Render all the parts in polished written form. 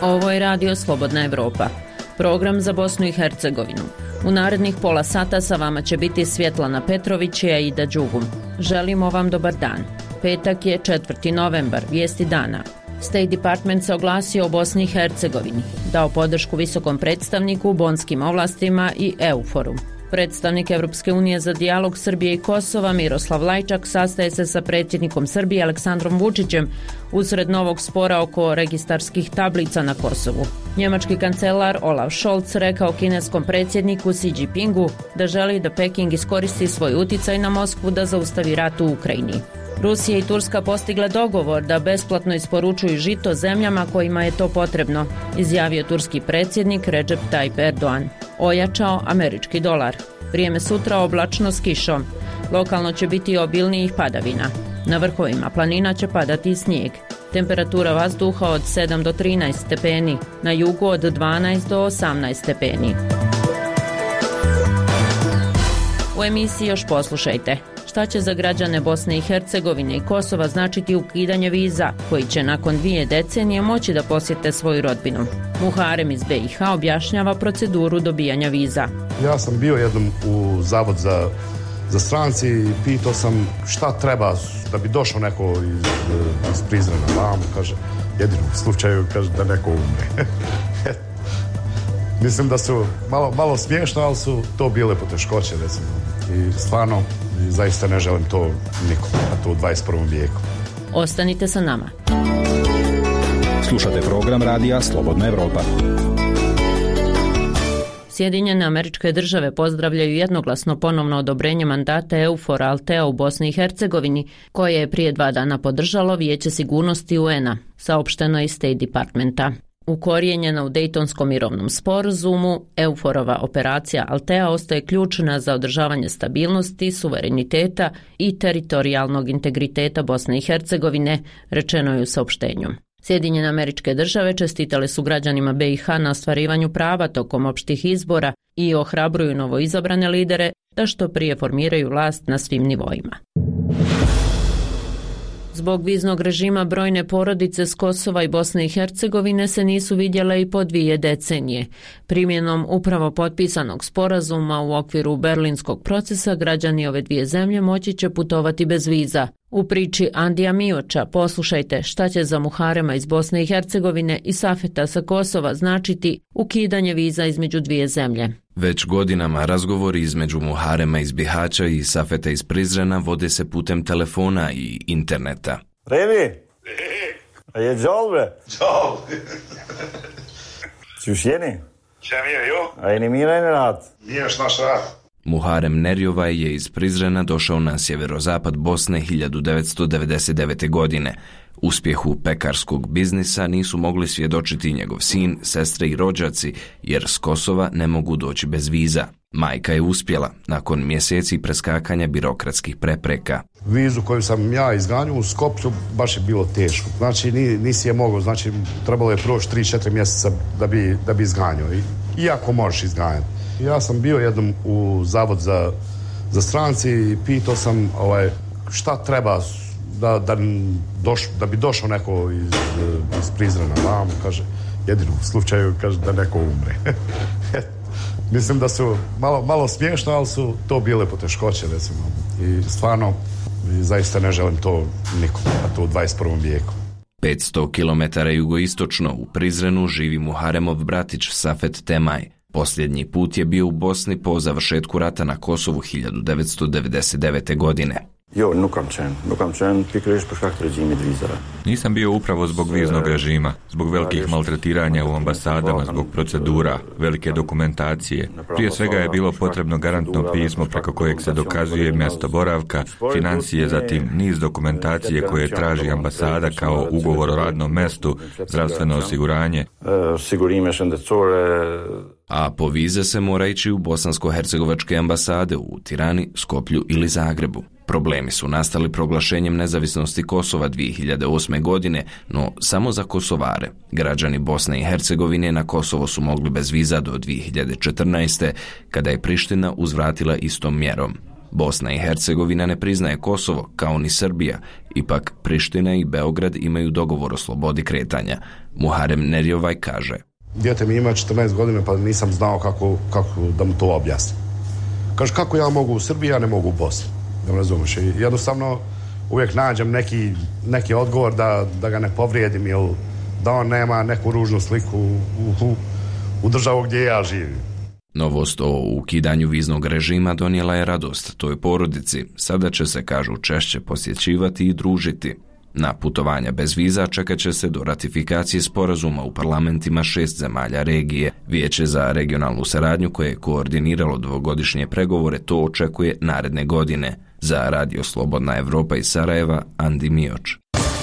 Ovo je Radio Slobodna Evropa, program za Bosnu i Hercegovinu. U narednih pola sata sa vama će biti Svjetlana Petrović i Aida Đugum. Želimo vam dobar dan. Petak je 4. novembar, vijesti dana. State Department se oglasio o Bosni i Hercegovini, dao podršku visokom predstavniku u bonskim ovlastima i EUFOR-u. Predstavnik Europske unije za dijalog Srbije i Kosova Miroslav Lajčak sastaje se sa predsjednikom Srbije Aleksandrom Vučićem usred novog spora oko registarskih tablica na Kosovu. Njemački kancelar Olaf Scholz rekao kineskom predsjedniku Xi Jinpingu da želi da Peking iskoristi svoj uticaj na Moskvu da zaustavi rat u Ukrajini. Rusija i Turska postigle dogovor da besplatno isporučuju žito zemljama kojima je to potrebno, izjavio turski predsjednik Recep Tayyip Erdogan. Ojačao američki dolar. Vrijeme sutra oblačno s kišom. Lokalno će biti obilnijih padavina. Na vrhovima planina će padati snijeg. Temperatura vazduha od 7 do 13 stepeni, na jugu od 12 do 18 stepeni. U emisiji još poslušajte. Šta će za građane Bosne i Hercegovine i Kosova značiti ukidanje viza, koji će nakon 2 decenije moći da posjete svoju rodbinu? Muharem iz BiH objašnjava proceduru dobijanja viza. Ja sam bio jednom u Zavod za stranci i pitao sam šta treba da bi došao neko iz Prizrena vamo, kaže, jedino u slučaju kaže da neko umre. Mislim da su malo smiješno, ali su to bile poteškoće, recimo. I stvarno, zaista ne želim to nikom, a to u 21. vijeku. Ostanite sa nama. Slušate program Radija Slobodna Evropa. Sjedinjene Američke Države pozdravljaju jednoglasno ponovno odobrenje mandata EUFOR Altea u Bosni i Hercegovini, koje je prije 2 dana podržalo Vijeće sigurnosti UN-a, saopšteno iz State Departmenta. Ukorijenjena u Dejtonskom mirovnom sporazumu, EUFOR-ova operacija Altea ostaje ključna za održavanje stabilnosti, suvereniteta i teritorijalnog integriteta Bosne i Hercegovine, rečeno je u saopštenju. Sjedinjene Američke Države čestitale su građanima BiH na ostvarivanju prava tokom opštih izbora i ohrabruju novoizabrane lidere da što prije formiraju vlast na svim nivoima. Zbog viznog režima brojne porodice s Kosova i Bosne i Hercegovine se nisu vidjele i po 2 decenije. Primjenom upravo potpisanog sporazuma u okviru berlinskog procesa građani ove 2 zemlje moći će putovati bez viza. U priči Andija Mioča poslušajte šta će za Muharema iz Bosne i Hercegovine i Safeta sa Kosova značiti ukidanje viza između 2 zemlje. Već godinama razgovori između Muharema iz Bihaća i Safeta iz Prizrena vode se putem telefona i interneta. Revi? A je džol, bre? Džol. Čuš jeni? Čem je, jo? A je ni mira ni rad? Nije još naš rad. Muharem Nerjovaj je iz Prizrena došao na sjeverozapad Bosne 1999. godine. Uspjehu pekarskog biznisa nisu mogli svjedočiti njegov sin, sestre i rođaci, jer s Kosova ne mogu doći bez viza. Majka je uspjela, nakon mjeseci preskakanja birokratskih prepreka. Vizu koju sam ja izganjao u Skopju baš je bilo teško. Znači nisi je mogao, znači trebalo je proći 3-4 mjeseca da bi izganjao. Iako možeš izganjati. Ja sam bio jednom u Zavod za stranci i pitao sam šta treba da bi došao neko iz Prizrena vamo, kaže, jedino u slučaju kaže da neko umre. Mislim da su malo smiješno, ali su to bile poteškoće, recimo. I stvarno, zaista ne želim to nikom, a to u 21. vijeku. 500 km jugoistočno u Prizrenu živi Muharemov bratić Safet Temaj. Posljednji put je bio u Bosni po završetku rata na Kosovu 1999. godine. Jo, nukam čen, pikriš po škaktu režimi dvizara. Nisam bio upravo zbog viznog režima, zbog velikih maltretiranja u ambasadama, zbog procedura, velike dokumentacije. Prije svega je bilo potrebno garantno pismo preko kojeg se dokazuje mjesto boravka, financije, zatim niz dokumentacije koje traži ambasada kao ugovor o radnom mjestu, zdravstveno osiguranje. A po vize se mora ići u bosansko-hercegovačke ambasade u Tirani, Skoplju ili Zagrebu. Problemi su nastali proglašenjem nezavisnosti Kosova 2008. godine, no samo za Kosovare. Građani Bosne i Hercegovine na Kosovo su mogli bez viza do 2014. kada je Priština uzvratila istom mjerom. Bosna i Hercegovina ne priznaje Kosovo, kao ni Srbija, ipak Priština i Beograd imaju dogovor o slobodi kretanja. Muharem Nerjovaj kaže: Dijete mi ima 14 godina pa nisam znao kako da mu to objasnim. Kaže, kako ja mogu u Srbiji, ja ne mogu u Bosni. Ne razumiješ. Jednostavno uvijek nađem neki odgovor da ga ne povrijedim ili da on nema neku ružnu sliku u državu gdje ja živim. Novost o ukidanju viznog režima donijela je radost toj porodici. Sada će se, kažu, češće posjećivati i družiti. Na putovanja bez viza čekat će se do ratifikacije sporazuma u parlamentima 6 zemalja regije. Vijeće za regionalnu saradnju, koje je koordiniralo dvogodišnje pregovore, to očekuje naredne godine. Za Radio Slobodna Evropa iz Sarajeva, Andi Mioč.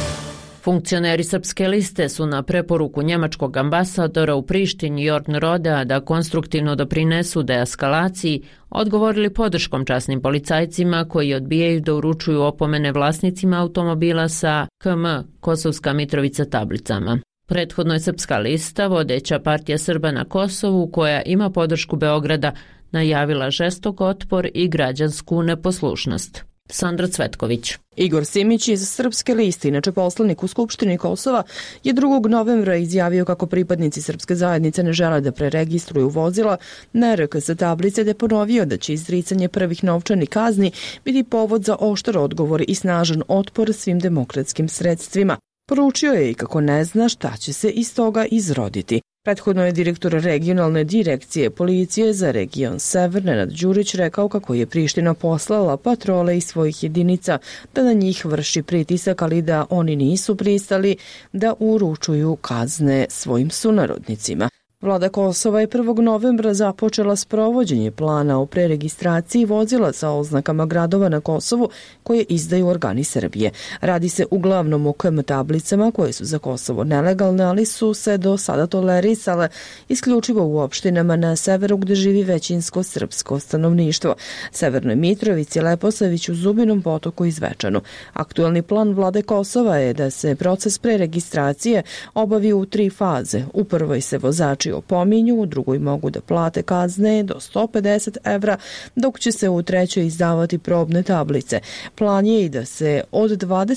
Funkcioneri Srpske liste su na preporuku njemačkog ambasadora u Prištini Jorn Rodea da konstruktivno doprinesu deeskalaciji odgovorili podrškom časnim policajcima koji odbijaju da uručuju opomene vlasnicima automobila sa KM Kosovska Mitrovica tablicama. Prethodno je Srpska lista, vodeća partija Srba na Kosovu, koja ima podršku Beograda, najavila žestok otpor i građansku neposlušnost. Sandra Cvetković. Igor Simić iz Srpske liste, inače poslanik u Skupštini Kosova, je 2. novembra izjavio kako pripadnici Srpske zajednice ne žele da preregistruju vozila na RKS tablice, te ponovio da će izricanje prvih novčanih kazni biti povod za oštar odgovor i snažan otpor svim demokratskim sredstvima. Poručio je i kako ne zna šta će se iz toga izroditi. Prethodno je direktor regionalne direkcije policije za region Sever Nenad Đurić rekao kako je Priština poslala patrole iz svojih jedinica da na njih vrši pritisak, ali da oni nisu pristali da uručuju kazne svojim sunarodnicima. Vlada Kosova je 1. novembra započela sprovođenje plana o preregistraciji vozila sa oznakama gradova na Kosovu koje izdaju organi Srbije. Radi se uglavnom o KM tablicama koje su za Kosovo nelegalne, ali su se do sada tolerisale isključivo u opštinama na severu gdje živi većinsko srpsko stanovništvo. Severnoj Mitrovici, Leposaviću, Zubinom Potoku i Zvečanu. Aktuelni plan vlade Kosova je da se proces preregistracije obavi u 3 faze. U prvoj se vozači opominju, u drugoj mogu da plate kazne do 150 evra, dok će se u trećoj izdavati probne tablice. Plan je i da se od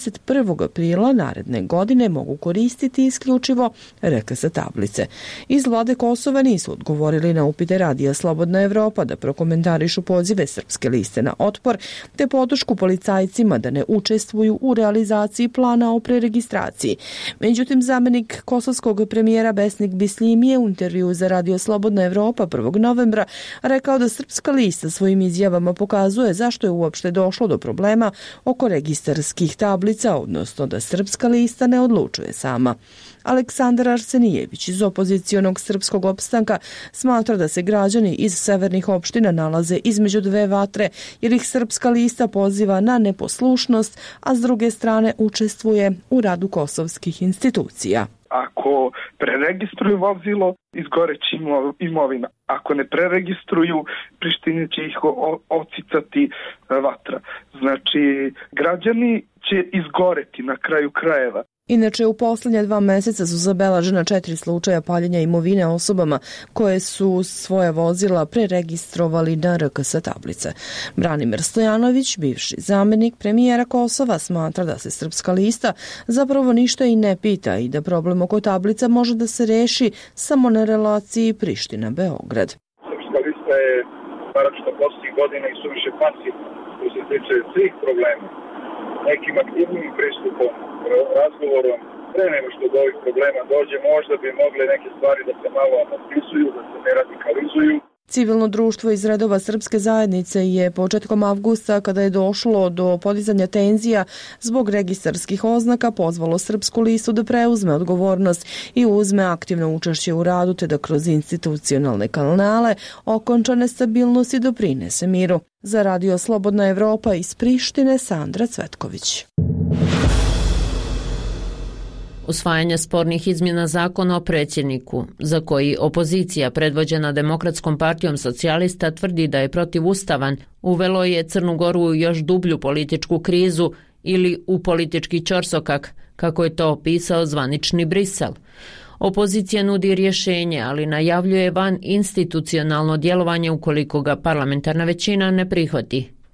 21. aprila naredne godine mogu koristiti isključivo RKS tablice. Iz vlade Kosova nisu odgovorili na upite Radija Slobodna Evropa da prokomentarišu pozive Srpske liste na otpor, te podršku policajcima da ne učestvuju u realizaciji plana o preregistraciji. Međutim, zamenik kosovskog premijera Besnik Bisljimi je u intervju za Radio Slobodna Evropa 1. novembra rekao da Srpska lista svojim izjavama pokazuje zašto je uopšte došlo do problema oko registarskih tablica, odnosno da Srpska lista ne odlučuje sama. Aleksandar Arsenijević iz opozicionog Srpskog opstanka smatra da se građani iz severnih opština nalaze između dve vatre, jer ih Srpska lista poziva na neposlušnost, a s druge strane učestvuje u radu kosovskih institucija. Ako preregistruju vozilo, izgoreći imovina. Ako ne preregistruju, Prištini će ih ocicati vatra. Znači, građani će izgoreti na kraju krajeva. Inače, u posljednja 2 mjeseca su zabeležena 4 slučaja paljenja imovine osobama koje su svoje vozila preregistrovali na RKS tablice. Branimir Stojanović, bivši zamenik premijera Kosova, smatra da se Srpska lista zapravo ništa i ne pita i da problem oko tablica može da se reši samo na relaciji Priština-Beograd. Srpska lista je, naročito posljednjih godina, i suviše pasivna što se tiče svih problema. Nekim aktivnim pristupom, razgovorom, pre nego što do ovih problema dođe, možda bi mogle neke stvari da se malo amortizuju, da se ne radikalizuju. Civilno društvo iz redova Srpske zajednice je početkom avgusta, kada je došlo do podizanja tenzija zbog registarskih oznaka, pozvalo Srpsku listu da preuzme odgovornost i uzme aktivno učešće u radu, te da kroz institucionalne kanale okonča nestabilnost i doprinese miru. Za Radio Slobodna Evropa iz Prištine, Sandra Cvetković. Usvajanje spornih izmjena zakona o predsjedniku, za koji opozicija predvođena Demokratskom partijom socijalista tvrdi da je protivustavan, uvelo je Crnu Goru u još dublju političku krizu ili u politički ćorsokak, kako je to opisao zvanični Brisel. Opozicija nudi rješenje, ali najavljuje van institucionalno djelovanje ukoliko ga parlamentarna većina ne prihvati.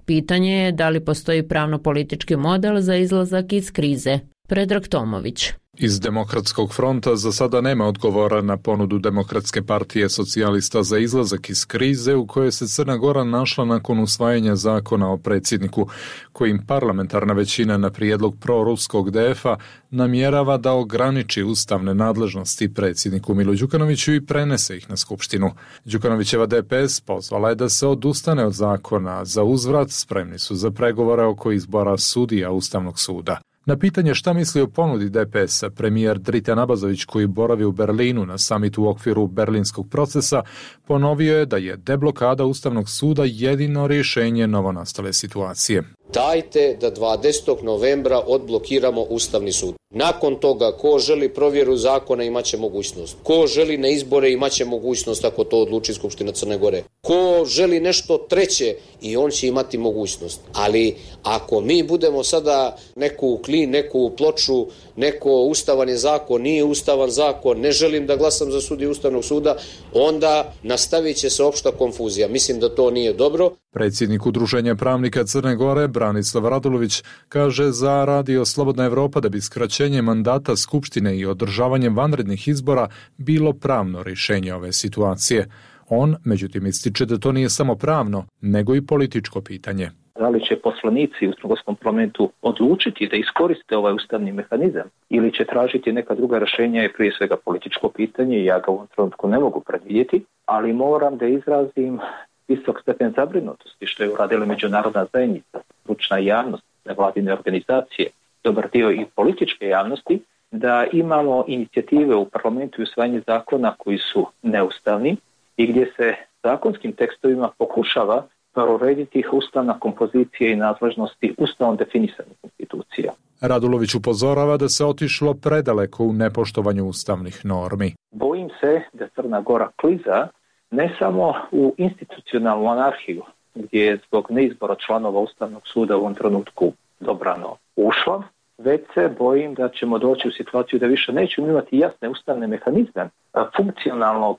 Pitanje je da li postoji pravno-politički model za izlazak iz krize. Predrag Tomović. Iz Demokratskog fronta za sada nema odgovora na ponudu Demokratske partije socijalista za izlazak iz krize u kojoj se Crna Gora našla nakon usvajanja zakona o predsjedniku, kojim parlamentarna većina na prijedlog proruskog DF-a namjerava da ograniči ustavne nadležnosti predsjedniku Milu Đukanoviću i prenese ih na skupštinu. Đukanovićeva DPS pozvala je da se odustane od zakona, za uzvrat spremni su za pregovore oko izbora sudija Ustavnog suda. Na pitanje šta misli o ponudi DPS-a, premijer Dritan Abazović, koji boravi u Berlinu na samitu u okviru berlinskog procesa, ponovio je da je deblokada Ustavnog suda jedino rješenje novonastale situacije. Dajte da 20. novembra odblokiramo Ustavni sud. Nakon toga, ko želi provjeru zakona imaće mogućnost. Ko želi na izbore imaće mogućnost ako to odluči Skupština Crne Gore. Ko želi nešto treće i on će imati mogućnost. Ali ako mi budemo sada neku klin, neku ploču, neko ustavan je zakon, nije ustavan zakon, ne želim da glasam za sudiju Ustavnog suda, onda nastavit će se opšta konfuzija. Mislim da to nije dobro. Predsjednik Udruženja pravnika Crne Gore, Branislav Radulović, kaže za Radio Slobodna Evropa da bi skraćenje mandata Skupštine i održavanje vanrednih izbora bilo pravno rješenje ove situacije. On, međutim, ističe da to nije samo pravno, nego i političko pitanje. Da li će poslanici u Crnogorskom parlamentu odlučiti da iskoriste ovaj ustavni mehanizam ili će tražiti neka druga rješenja je prije svega političko pitanje i ja ga u ovom trenutku ne mogu predvidjeti, ali moram da izrazim visok stepen zabrinutosti što je uradila međunarodna zajednica, stručna javnost, nevladine organizacije, dobar dio i političke javnosti, da imamo inicijative u parlamentu i usvajanje zakona koji su neustavni i gdje se zakonskim tekstovima pokušava urediti ustavna kompozicija i nadležnosti ustavom definisanih institucija. Radulović upozorava da se otišlo predaleko u nepoštovanju ustavnih normi. Bojim se da Crna Gora kliza ne samo u institucionalnu anarhiju, gdje je zbog neizbora članova Ustavnog suda u ovom trenutku dobrano ušla, već se bojim da ćemo doći u situaciju da više nećemo imati jasne ustavne mehanizme funkcionalnog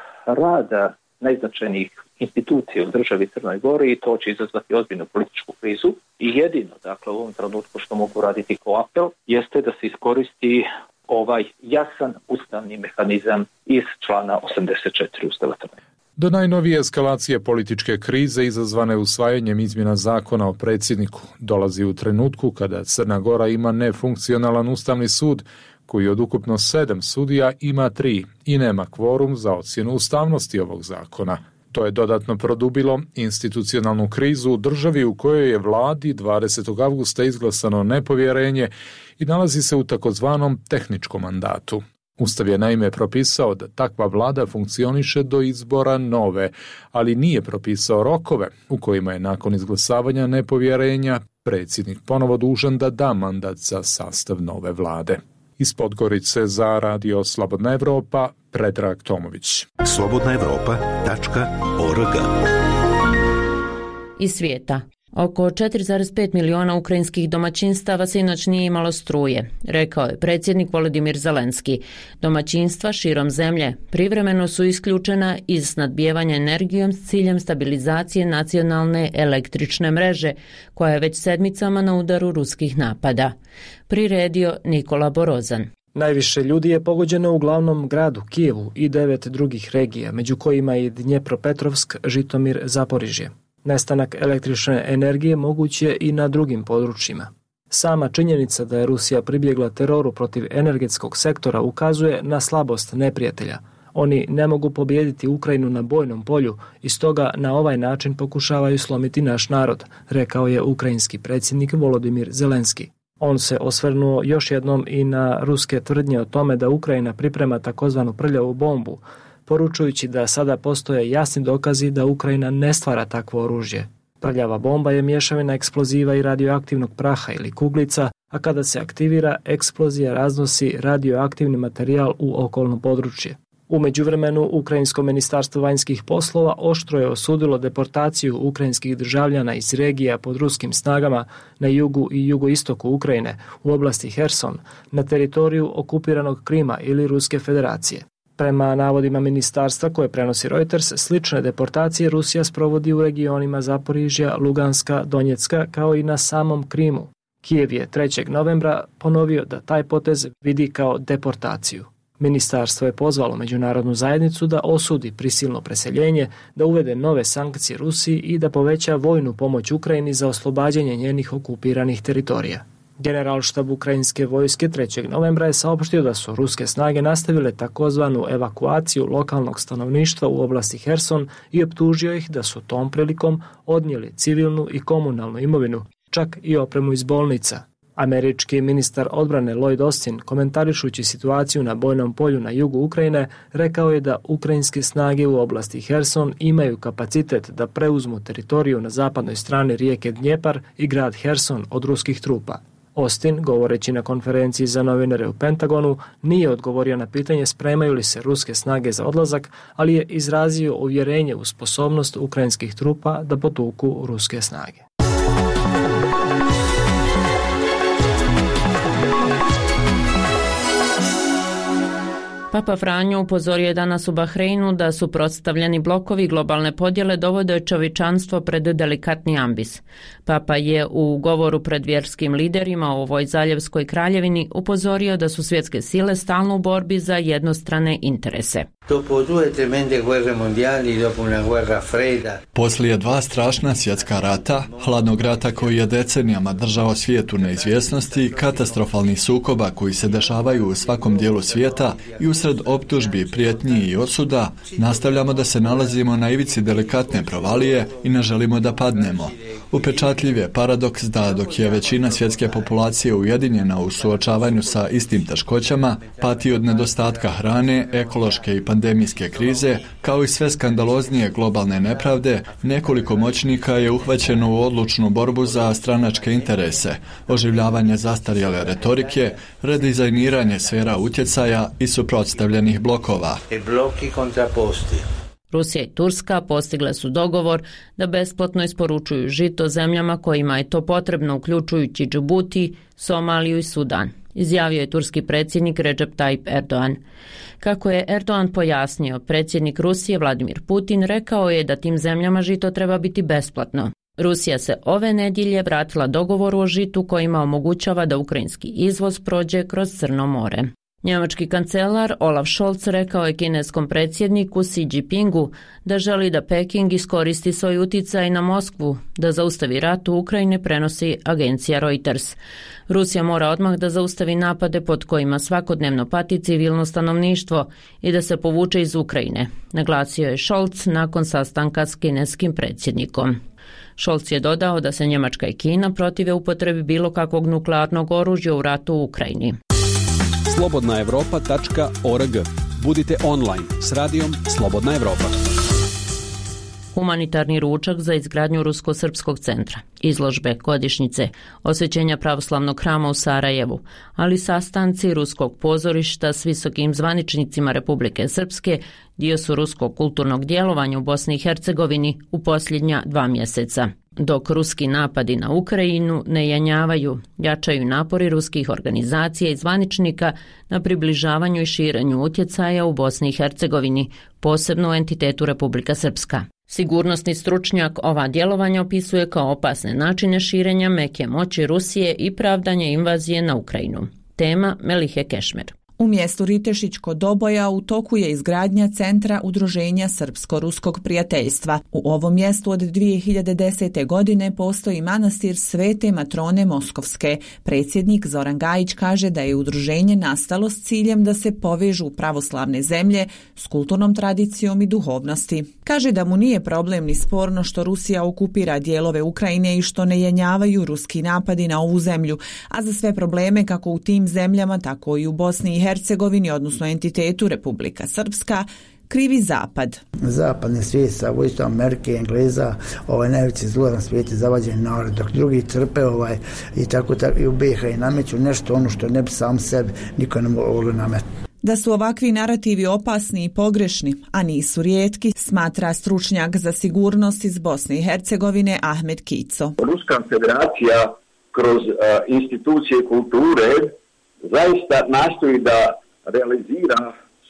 rada najznačajnijih institucija u državi Crnoj Gori i to će izazvati ozbiljnu političku krizu. I jedino, dakle, u ovom trenutku što mogu raditi kao apel, jeste da se iskoristi ovaj jasan ustavni mehanizam iz člana 84 Ustava Crne. Do najnovije eskalacije političke krize izazvane usvajanjem izmjena zakona o predsjedniku dolazi u trenutku kada Crna Gora ima nefunkcionalan ustavni sud koji od ukupno 7 sudija ima 3 i nema kvorum za ocjenu ustavnosti ovog zakona. To je dodatno produbilo institucionalnu krizu u državi u kojoj je vladi 20. avgusta izglasano nepovjerenje i nalazi se u takozvanom tehničkom mandatu. Ustav je naime propisao da takva vlada funkcioniše do izbora nove, ali nije propisao rokove u kojima je nakon izglasavanja nepovjerenja predsjednik ponovo dužan da da mandat za sastav nove vlade. Iz Podgorice za Radio Slobodna Evropa, Predrag Tomović. slobodnaevropa.org. Iz svijeta. Oko 4,5 miliona ukrajinskih domaćinstava sinoć nije imalo struje, rekao je predsjednik Volodimir Zelenski. Domaćinstva širom zemlje privremeno su isključena iz snadbijevanja energijom s ciljem stabilizacije nacionalne električne mreže, koja je već sedmicama na udaru ruskih napada. Priredio Nikola Borozan. Najviše ljudi je pogođeno u glavnom gradu Kijevu i 9 drugih regija, među kojima i Dnjepropetrovsk, Žitomir, Zaporižje. Nestanak električne energije moguć je i na drugim područjima. Sama činjenica da je Rusija pribjegla teroru protiv energetskog sektora ukazuje na slabost neprijatelja. Oni ne mogu pobijediti Ukrajinu na bojnom polju i stoga na ovaj način pokušavaju slomiti naš narod, rekao je ukrajinski predsjednik Volodimir Zelenski. On se osvrnuo još jednom i na ruske tvrdnje o tome da Ukrajina priprema takozvanu prljavu bombu, poručujući da sada postoje jasni dokazi da Ukrajina ne stvara takvo oružje. Prljava bomba je mješavina eksploziva i radioaktivnog praha ili kuglica, a kada se aktivira, eksplozija raznosi radioaktivni materijal u okolno područje. U međuvremenu, Ukrajinsko ministarstvo vanjskih poslova oštro je osudilo deportaciju ukrajinskih državljana iz regija pod ruskim snagama na jugu i jugoistoku Ukrajine u oblasti Herson na teritoriju okupiranog Krima ili Ruske federacije. Prema navodima ministarstva koje prenosi Reuters, slične deportacije Rusija sprovodi u regionima Zaporižja, Luganska, Donjecka kao i na samom Krimu. Kijev je 3. novembra ponovio da taj potez vidi kao deportaciju. Ministarstvo je pozvalo međunarodnu zajednicu da osudi prisilno preseljenje, da uvede nove sankcije Rusiji i da poveća vojnu pomoć Ukrajini za oslobađanje njenih okupiranih teritorija. Generalštab ukrajinske vojske 3. novembra je saopštio da su ruske snage nastavile takozvanu evakuaciju lokalnog stanovništva u oblasti Herson i optužio ih da su tom prilikom odnijeli civilnu i komunalnu imovinu, čak i opremu iz bolnica. Američki ministar odbrane Lloyd Austin, komentarišući situaciju na bojnom polju na jugu Ukrajine, rekao je da ukrajinske snage u oblasti Herson imaju kapacitet da preuzmu teritoriju na zapadnoj strani rijeke Dnjepar i grad Herson od ruskih trupa. Austin, govoreći na konferenciji za novinare u Pentagonu, nije odgovorio na pitanje spremaju li se ruske snage za odlazak, ali je izrazio uvjerenje u sposobnost ukrajinskih trupa da potuku ruske snage. Papa Franjo upozorio je danas u Bahreinu da suprotstavljeni blokovi globalne podjele dovode čovječanstvo pred delikatni ambis. Papa je u govoru pred vjerskim liderima u ovoj zaljevskoj kraljevini upozorio da su svjetske sile stalno u borbi za jednostrane interese. Poslije 2 strašna svjetska rata, hladnog rata koji je decenijama držao svijet u neizvjesnosti, katastrofalnih sukoba koji se dešavaju u svakom dijelu svijeta i usred optužbi, prijetnji i osuda, nastavljamo da se nalazimo na ivici delikatne provalije i ne želimo da padnemo. Upečatljiv je paradoks da dok je većina svjetske populacije ujedinjena u suočavanju sa istim teškoćama, pati od nedostatka hrane, ekološke i pandemijske krize, kao i sve skandaloznije globalne nepravde, nekoliko moćnika je uhvaćeno u odlučnu borbu za stranačke interese, oživljavanje zastarjele retorike, redizajniranje sfera utjecaja i suprotstavljenih blokova. Rusija i Turska postigle su dogovor da besplatno isporučuju žito zemljama kojima je to potrebno, uključujući Džibuti, Somaliju i Sudan, izjavio je turski predsjednik Recep Tayyip Erdogan. Kako je Erdogan pojasnio, predsjednik Rusije Vladimir Putin rekao je da tim zemljama žito treba biti besplatno. Rusija se ove nedjelje vratila dogovoru o žitu kojima omogućava da ukrajinski izvoz prođe kroz Crno more. Njemački kancelar Olaf Scholz rekao je kineskom predsjedniku Xi Jinpingu da želi da Peking iskoristi svoj utjecaj na Moskvu, da zaustavi rat u Ukrajini, prenosi agencija Reuters. Rusija mora odmah da zaustavi napade pod kojima svakodnevno pati civilno stanovništvo i da se povuče iz Ukrajine, naglasio je Scholz nakon sastanka s kineskim predsjednikom. Scholz je dodao da se Njemačka i Kina protive upotrebi bilo kakvog nuklearnog oružja u ratu u Ukrajini. slobodnaevropa.org. Budite online s radijom Slobodna Evropa. Humanitarni ručak za izgradnju Rusko-srpskog centra, izložbe, godišnjice, osvećenja pravoslavnog hrama u Sarajevu, ali sastanci ruskog pozorišta s visokim zvaničnicima Republike Srpske dio su ruskog kulturnog djelovanja u Bosni i Hercegovini u posljednja 2 mjeseca. Dok ruski napadi na Ukrajinu ne jenjavaju, jačaju napori ruskih organizacija i zvaničnika na približavanju i širenju utjecaja u Bosni i Hercegovini, posebno u entitetu Republika Srpska. Sigurnosni stručnjak ova djelovanja opisuje kao opasne načine širenja meke moći Rusije i pravdanje invazije na Ukrajinu. Tema Melihe Kešmer. U mjestu Ritešić kod Doboja u toku je izgradnja centra udruženja Srpsko-ruskog prijateljstva. U ovom mjestu od 2010. godine postoji manastir Svete Matrone Moskovske. Predsjednik Zoran Gajić kaže da je udruženje nastalo s ciljem da se povežu pravoslavne zemlje s kulturnom tradicijom i duhovnosti. Kaže da mu nije problem ni sporno što Rusija okupira dijelove Ukrajine i što ne jenjavaju ruski napadi na ovu zemlju, a za sve probleme kako u tim zemljama, tako i u Bosni i Hercegovini, odnosno entitetu Republika Srpska, krivi Zapad. Zapadni svijet sa vojstvom Amerike i Engleza, najveći zlo na svijetu zavađen narod, dok drugi trpe i tako i u BiH i nameću nešto ono što ne bi sam sebi niko ne moglo nametiti. Da su ovakvi narativi opasni i pogrešni, a nisu rijetki, smatra stručnjak za sigurnost iz Bosne i Hercegovine Ahmed Kico. Ruska federacija kroz institucije kulture zaista nastoji da realizira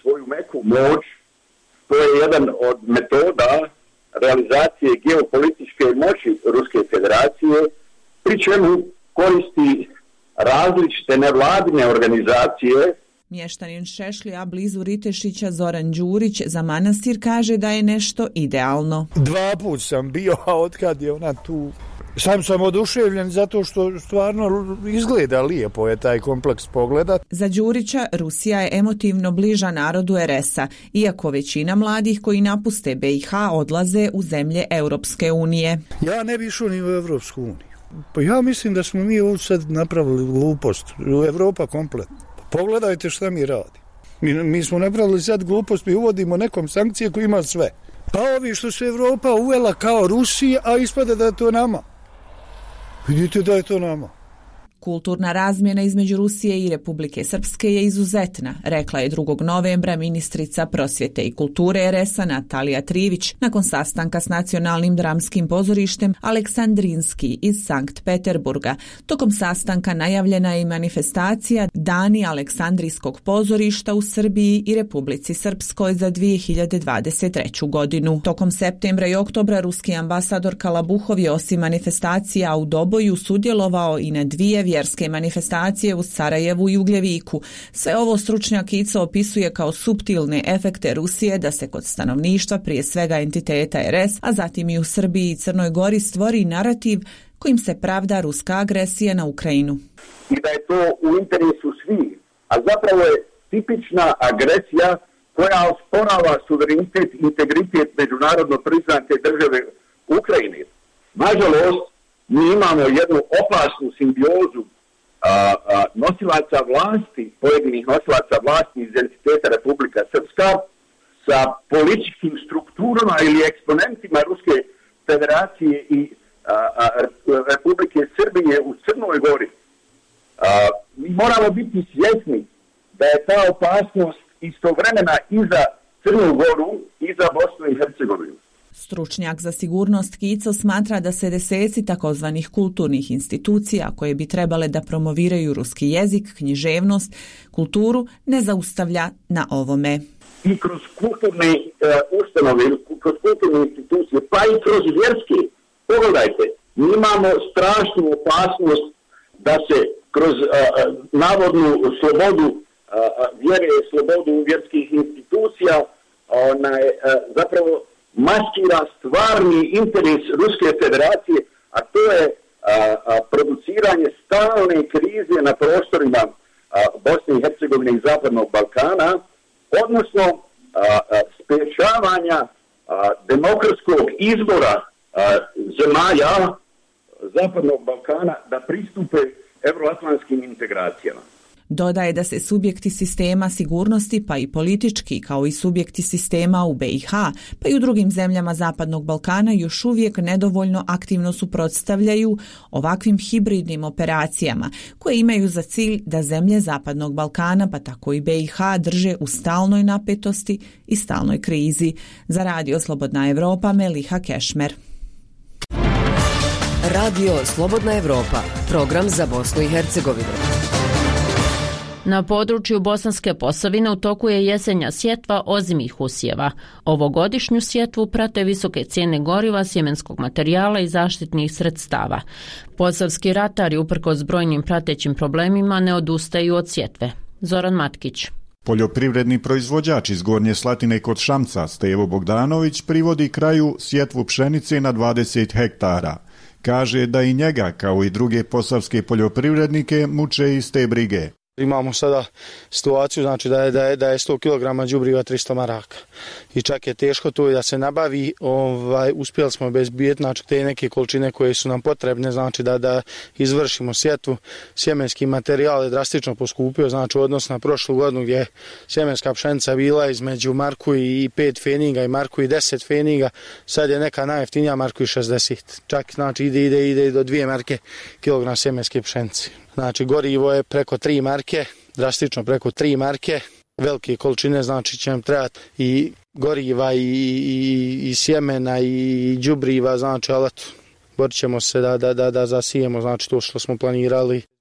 svoju meku moć. To je jedan od metoda realizacije geopolitičke moći Ruske federacije, pri čemu koristi različite nevladine organizacije. Mještanin Šešlija blizu Ritešića Zoran Đurić za manastir kaže da je nešto idealno. 2 put sam bio, a otkad je ona tu, sam oduševljen zato što stvarno izgleda lijepo je taj kompleks pogledat. Za Đurića Rusija je emotivno bliža narodu RS-a, iako većina mladih koji napuste BiH odlaze u zemlje Europske unije. Ja ne bi išao ni u Europsku uniju. Pa ja mislim da smo mi ovdje sad napravili glupost. Evropa komplet. Pogledajte šta mi radi. Mi smo napravili sad glupost, mi uvodimo nekom sankcije koji ima sve. Pa ovi što se Evropa uvela kao Rusija, a ispada da je to nama. Vidite da je to nama. Kulturna razmjena između Rusije i Republike Srpske je izuzetna, rekla je 2. novembra ministrica prosvjete i kulture RS-a Natalija Trivić nakon sastanka s Nacionalnim dramskim pozorištem Aleksandrinski iz Sankt Peterburga. Tokom sastanka najavljena je i manifestacija Dani Aleksandrijskog pozorišta u Srbiji i Republici Srpskoj za 2023. godinu. Tokom septembra i oktobra ruski ambasador Kalabuhov je osim manifestacija u Doboju sudjelovao i na 2 vjerske manifestacije u Sarajevu i Ugljeviku. Sve ovo stručnjak Ico opisuje kao suptilne efekte Rusije da se kod stanovništva, prije svega entiteta RS, a zatim i u Srbiji i Crnoj Gori stvori narativ kojim se pravda ruska agresija na Ukrajinu. I da je to u interesu svih, a zapravo je tipična agresija koja osporava suverenitet i integritet međunarodno priznate države Ukrajine. Nažalost, mi imamo jednu opasnu simbiozu nosilaca vlasti, pojedinih nosilaca vlasti iz entiteta Republika Srpska sa političkim strukturama ili eksponentima Ruske federacije i Republike Srbije u Crnoj Gori. Mi moramo biti svjesni da je ta opasnost istovremena i za Crnu Goru i za Bosnu i Hercegovinu. Stručnjak za sigurnost Kico smatra da se deseci takozvanih kulturnih institucija koje bi trebale da promoviraju ruski jezik, književnost, kulturu ne zaustavlja na ovome. I kroz kulturne ustanove, kroz kulturne institucije, pa i kroz vjerske. Pogledajte, mi imamo strašnu opasnost da se kroz navodnu slobodu vjere, slobodu vjerskih institucija zapravo maskira stvarni interes Ruske federacije, a to je produciranje stalne krize na prostorima Bosne i Hercegovine i Zapadnog Balkana, odnosno sprječavanja demokratskog izbora zemalja Zapadnog Balkana da pristupe evroatlantskim integracijama. Dodaje da se subjekti sistema sigurnosti, pa i politički, kao i subjekti sistema u BiH, pa i u drugim zemljama Zapadnog Balkana još uvijek nedovoljno aktivno suprotstavljaju ovakvim hibridnim operacijama koje imaju za cilj da zemlje Zapadnog Balkana, pa tako i BiH, drže u stalnoj napetosti i stalnoj krizi. Za Radio Slobodna Evropa, Meliha Kešmer. Radio Slobodna Evropa, program za Bosnu i Hercegovinu. Na području Bosanske Posavine u toku je jesenja sjetva ozimih usjeva. Ovogodišnju sjetvu prate visoke cijene goriva, sjemenskog materijala i zaštitnih sredstava. Posavski ratari uprkos brojnim pratećim problemima ne odustaju od sjetve. Zoran Matkić. Poljoprivredni proizvođač iz Gornje Slatine kod Šamca, Stevo Bogdanović, privodi kraju sjetvu pšenice na 20 hektara. Kaže da i njega, kao i druge posavske poljoprivrednike, muče iste brige. Imamo sada situaciju, znači da je 100 kg đubriva 300 maraka i čak je teško to da se nabavi, uspjeli smo bezbijeti, znači te neke količine koje su nam potrebne, znači da izvršimo sjetvu. Sjemenski materijal je drastično poskupio, znači u odnosu na prošlu godinu gdje je sjemenska pšenica bila između marku i 5 feninga i marku i 10 feninga, sad je neka najjeftinija marku i 60, čak znači ide do 2 marke kilogram sjemenske pšenice. Znači gorivo je preko 3 marke, drastično preko 3 marke, velike količine, znači će nam trebati i goriva i sjemena i đubriva, znači ali borit ćemo se da zasijemo, znači to što smo planirali.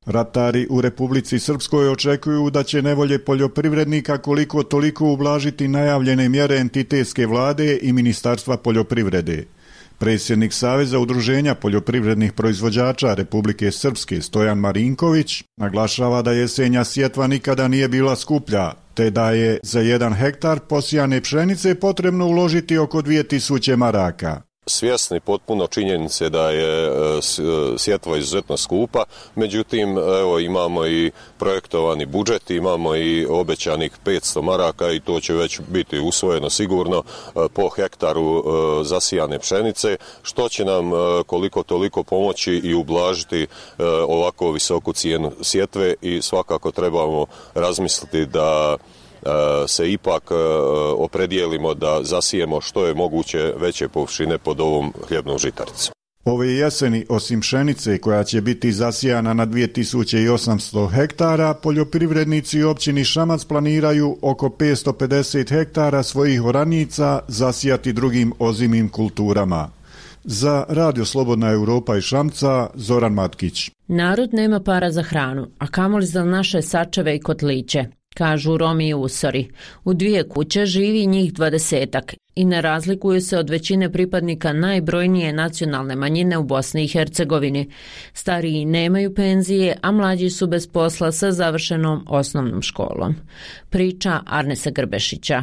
Ratari u Republici Srpskoj očekuju da će nevolje poljoprivrednika koliko toliko ublažiti najavljene mjere entitetske vlade i Ministarstva poljoprivrede. Predsjednik Saveza udruženja poljoprivrednih proizvođača Republike Srpske Stojan Marinković naglašava da jesenja sjetva nikada nije bila skuplja, te da je za 1 hektar posijane pšenice potrebno uložiti oko 2000 maraka. Svjesni potpuno činjenice da je sjetva izuzetno skupa, međutim evo, imamo i projektovani budžet, imamo i obećanih 500 maraka i to će već biti usvojeno sigurno po hektaru zasijane pšenice, što će nam koliko toliko pomoći i ublažiti ovako visoku cijenu sjetve i svakako trebamo razmisliti da se ipak opredijelimo da zasijemo što je moguće veće površine pod ovom hljebnom žitaricom. Ove jeseni, osim pšenice koja će biti zasijana na 2800 hektara, poljoprivrednici u općini Šamac planiraju oko 550 hektara svojih oranica zasijati drugim ozimim kulturama. Za Radio Slobodna Europa iz Šamca, Zoran Matkić. Narod nema para za hranu, a kamoli za naše sačeve i kotliće, kažu Romi i Usori. U 2 kuće živi njih 20-ak i ne razlikuju se od većine pripadnika najbrojnije nacionalne manjine u Bosni i Hercegovini. Stariji nemaju penzije, a mlađi su bez posla sa završenom osnovnom školom. Priča Arnesa Grbešića.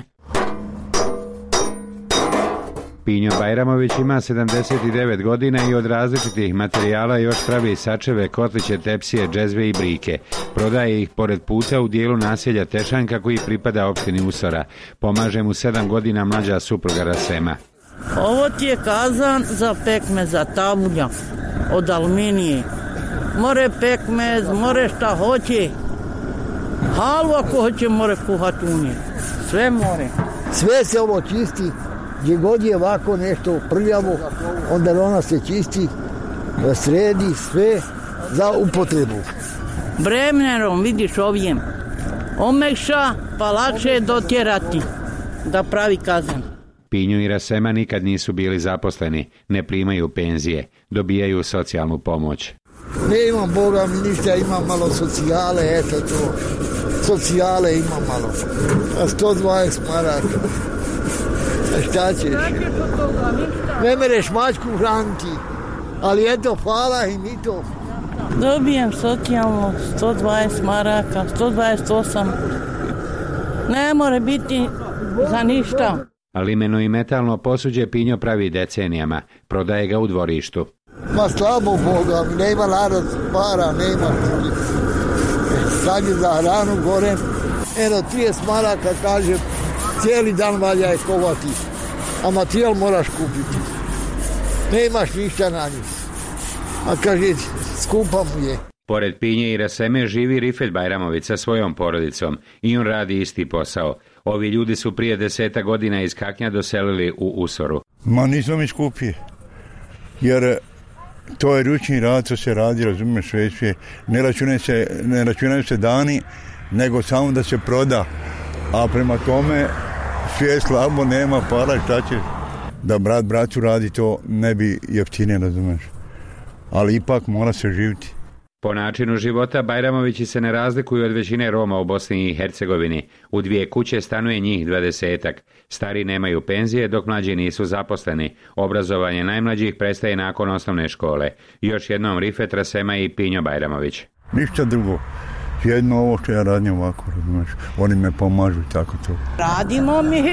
Pinjo Bajramović ima 79 godina i od različitih materijala još pravi sačeve, kotliće, tepsije, džezve i brike. Prodaje ih pored puta u dijelu naselja Tešanka koji pripada opštini Usora. Pomaže mu 7 godina mlađa supruga Rasema. Ovo ti je kazan za pekmez, za tavulja od aluminije. More pekmez, more šta hoće. Halu ako hoće more kuhati u nje. Sve more. Sve se ovo čisti. Gdje god je ovako nešto prljavo, onda ona se čisti, sredi sve za upotrebu. Bremnerom, vidiš ovim, omekša pa lakše je dotjerati da pravi kazan. Pinju i Rasema nikad nisu bili zaposleni, ne primaju penzije, dobijaju socijalnu pomoć. Ne imam Boga mi ništa, imam malo socijale, eto to, socijale imam malo, 120 maraka. Šta ćeš? Ne mereš mačku hraniti, ali eto, hvala i mi to. Dobijem socijalno 120 maraka, 128. Ne more biti za ništa. Alimeno i metalno posuđe Pinjo pravi decenijama, prodaje ga u dvorištu. Ma slabo Boga, nema narod para, nema. Sad je za hranu gore, eno 30 maraka kaže, cijeli dan valja je kovati, a materijal moraš kupiti. Ne imaš ništa na njih. A kaže, skupa mu je. Pored Pinje i Raseme živi Rifet Bajramović sa svojom porodicom i on radi isti posao. Ovi ljudi su prije 10 godina iz Kaknja doselili u Usoru. Ma nismo mi skupi, jer to je ručni rad, to se radi, razumiješ, sve. Ne računaju se dani, nego samo da se proda. A prema tome, sve je slabo, nema para, šta će? Da brat bratu radi to, ne bi jeftinije, razumiješ. Ali ipak mora se živjeti. Po načinu života Bajramovići se ne razlikuju od većine Roma u Bosni i Hercegovini. U 2 kuće stanuje njih 20-ak. Stari nemaju penzije dok mlađi nisu zaposleni. Obrazovanje najmlađih prestaje nakon osnovne škole. Još jednom Rifet, Rasema i Pinjo Bajramović. Ništa drugo. Jedno ovo što ja radim ovako, razumiješ. Oni me pomažu i tako to. Radimo mi.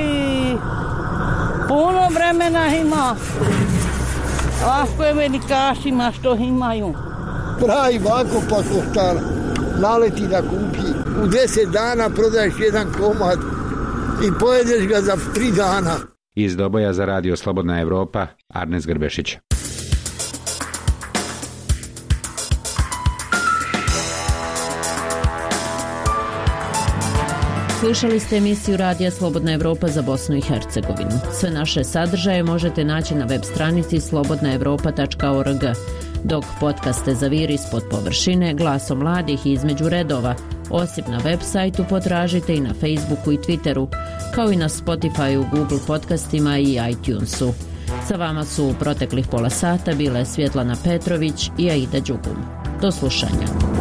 Puno vremena ima. Lahko je velikašima što imaju. Pravi ovako pa ko stara. Naleti da kupi. U 10 dana prodaješ jedan komad i pojedeš ga za 3 dana. Iz Doboja za Radio Slobodna Evropa, Arnes Grbešić. Slušali ste emisiju Radija Slobodna Evropa za Bosnu i Hercegovinu. Sve naše sadržaje možete naći na web stranici slobodnaevropa.org, dok podcaste Zaviri ispod površine, Glasom mladih i Između redova, osim na web sajtu potražite i na Facebooku i Twitteru, kao i na Spotifyu, Google podcastima i iTunesu. Sa vama su u proteklih pola sata bile Svjetlana Petrović i Aida Đugum. Do slušanja.